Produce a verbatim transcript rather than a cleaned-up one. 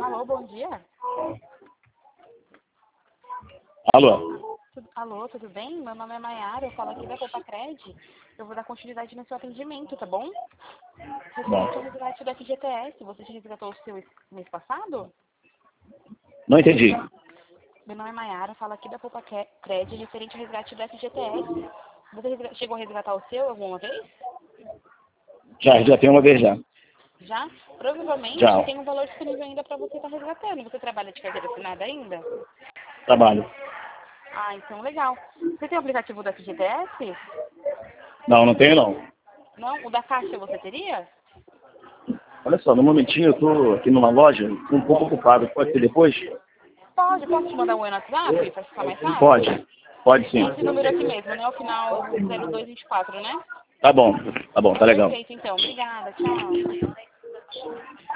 Alô, bom dia. Alô? Tudo, alô, tudo bem? Meu nome é Maiara, eu falo aqui da Popacred. Eu vou dar continuidade no seu atendimento, tá bom? Referente ao resgate do F G T S, você já resgatou o seu mês passado? Não entendi. Meu nome é Maiara, eu falo aqui da Popacred, referente ao resgate do F G T S. Você resga- chegou a resgatar o seu alguma vez? Já, já tem uma vez já. Já? Provavelmente Já. tem um valor disponível ainda para você estar resgatando. Você trabalha de carteira assinada ainda? Trabalho. Ah, então legal. Você tem o aplicativo do F G T S? Não, não tenho não. Não? O da Caixa você teria? Olha só, no momentinho eu tô aqui numa loja, tô um pouco ocupado. Pode ser depois? Pode, posso te mandar um oi no WhatsApp para ficar mais fácil? Pode. Pode sim. Esse número aqui mesmo, né? O final zero dois vinte e quatro, né? Tá bom. Tá bom, tá legal. Perfeito, então. Obrigada. Tchau.